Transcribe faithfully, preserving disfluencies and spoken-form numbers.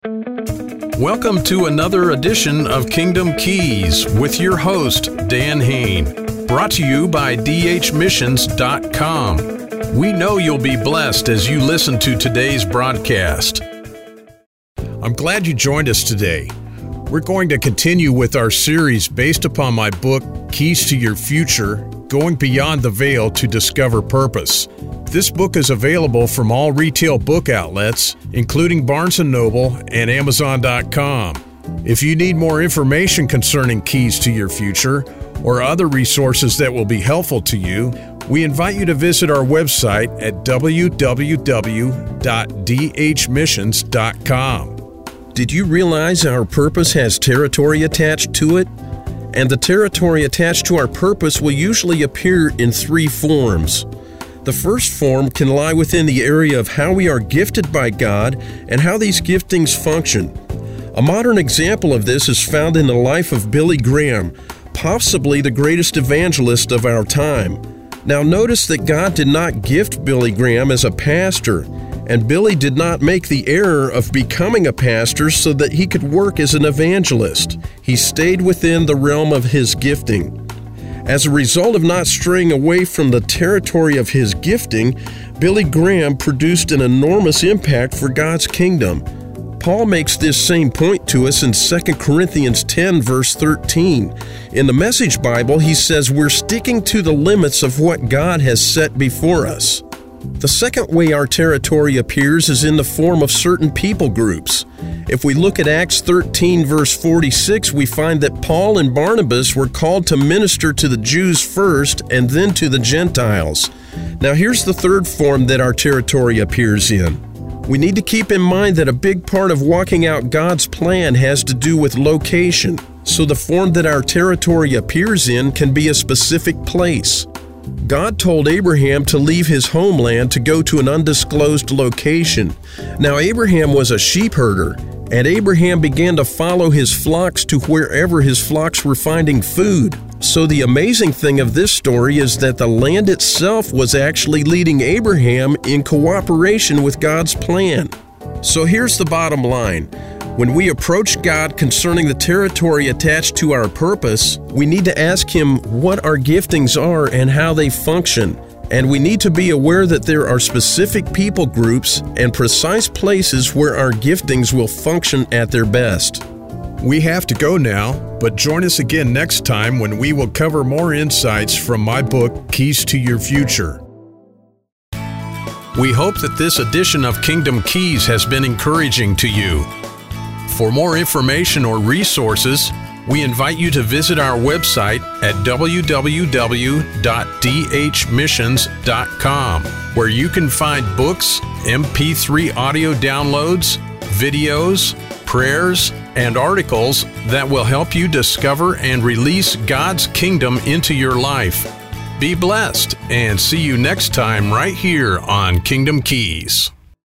Welcome to another edition of Kingdom Keys with your host, Dan Hain, brought to you by D H missions dot com. We know you'll be blessed as you listen to today's broadcast. I'm glad you joined us today. We're going to continue with our series based upon my book, Keys to Your Future, Going Beyond the Veil to Discover Purpose. This book is available from all retail book outlets, including Barnes and Noble and Amazon dot com. If you need more information concerning Keys to Your Future or other resources that will be helpful to you, we invite you to visit our website at w w w dot d h missions dot com. Did you realize our purpose has territory attached to it? And the territory attached to our purpose will usually appear in three forms. The first form can lie within the area of how we are gifted by God and how these giftings function. A modern example of this is found in the life of Billy Graham, possibly the greatest evangelist of our time. Now notice that God did not gift Billy Graham as a pastor, and Billy did not make the error of becoming a pastor so that he could work as an evangelist. He stayed within the realm of his gifting. As a result of not straying away from the territory of his gifting, Billy Graham produced an enormous impact for God's kingdom. Paul makes this same point to us in Second Corinthians ten, verse thirteen. In the Message Bible, he says we're sticking to the limits of what God has set before us. The second way our territory appears is in the form of certain people groups. If we look at Acts thirteen, verse forty-six, we find that Paul and Barnabas were called to minister to the Jews first and then to the Gentiles. Now here's the third form that our territory appears in. We need to keep in mind that a big part of walking out God's plan has to do with location. So the form that our territory appears in can be a specific place. God told Abraham to leave his homeland to go to an undisclosed location. Now Abraham was a sheep herder, and Abraham began to follow his flocks to wherever his flocks were finding food. So the amazing thing of this story is that the land itself was actually leading Abraham in cooperation with God's plan. So here's the bottom line. When we approach God concerning the territory attached to our purpose, we need to ask Him what our giftings are and how they function. And we need to be aware that there are specific people groups and precise places where our giftings will function at their best. We have to go now, but join us again next time when we will cover more insights from my book, Keys to Your Future. We hope that this edition of Kingdom Keys has been encouraging to you. For more information or resources, we invite you to visit our website at w w w dot d h missions dot com, where you can find books, M P three audio downloads, videos, prayers, and articles that will help you discover and release God's kingdom into your life. Be blessed, and see you next time right here on Kingdom Keys.